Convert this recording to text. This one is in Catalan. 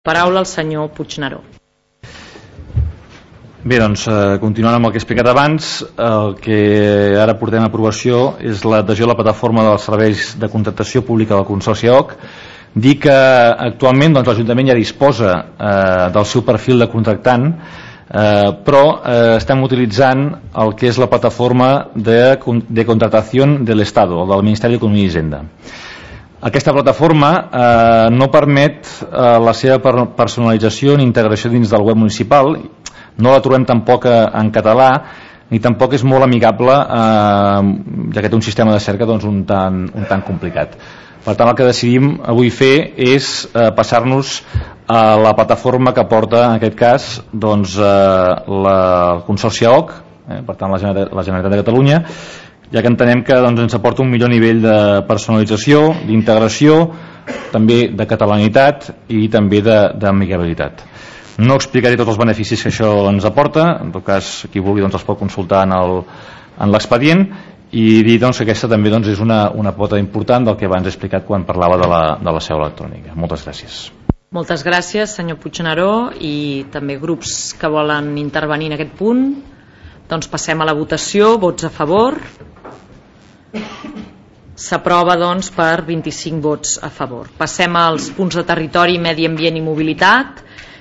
Paraula al senyor Puigneró. Bé, doncs, continuant amb el que he explicat abans, el que ara portem a aprovació és l'adhesió a la plataforma dels serveis de contractació pública del Consorci AOC. Dir que actualment l'Ajuntament ja disposa del seu perfil de contractant, però estem utilitzant el que és la plataforma de contratació de l'Estado, del Ministeri d'Economia i Hisenda. Aquesta plataforma no permet la seva personalització ni integració dins del web municipal, no la trobem tampoc en català, ni tampoc és molt amigable, ja que té un sistema de cerca un tant complicat. Per tant, el que decidim avui fer és passar-nos a la plataforma que porta, en aquest cas, el Consorci AOC, per tant la Generalitat de Catalunya, ja que entenem que ens aporta un millor nivell de personalització, d'integració, també de catalanitat i també d'amigabilitat. No explicaré tots els beneficis que això ens aporta, en tot cas qui vulgui els pot consultar en l'expedient, i dir que aquesta també és una pota important del que abans he explicat quan parlava de la seu electrònica. Moltes gràcies. Moltes gràcies, senyor Puigneró, i també grups que volen intervenir en aquest punt. Doncs passem a la votació. Vots a favor? S'aprova per 25 vots a favor. Passem als punts de territori, medi ambient i mobilitat.